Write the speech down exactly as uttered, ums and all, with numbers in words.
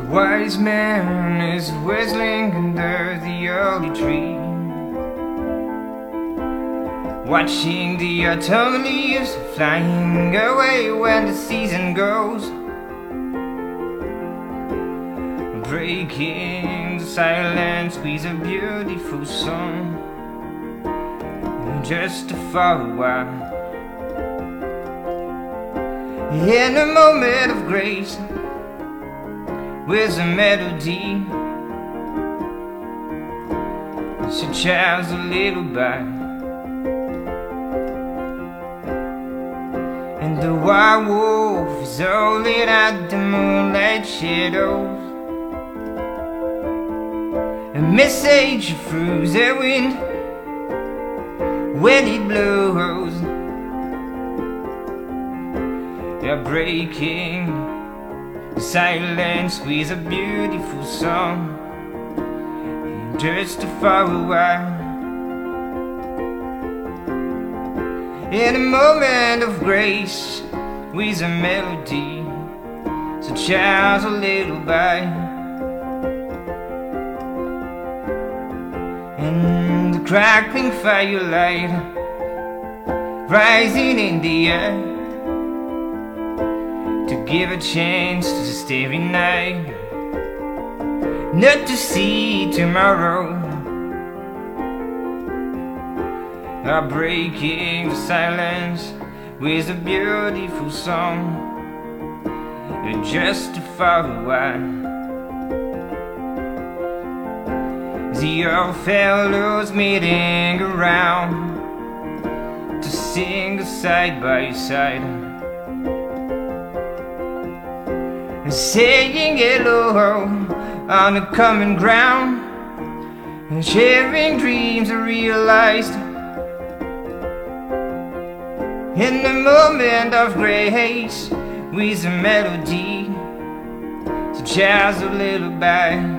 wise man is whistling under the early tree, watching the autumn leaves flying away when the season goes, breaking the silence with a beautiful song, just for a while. In a moment of grace, with a melody such as a little bite, and the wild wolf is howling at the moonlight shadows, a message through the wind when it blows. They're breaking the silence with a beautiful song, just for a while. In a moment of grace, with a melody such as a little bite, and the crackling firelight rising in the air, to give a chance to the starry night, not to see tomorrow, are breaking the silence with a beautiful song, just for a while. The old fellows meeting around to sing side by side, saying hello on a common ground, and sharing dreams realized. In the moment of grace, with a melody such as a little bite,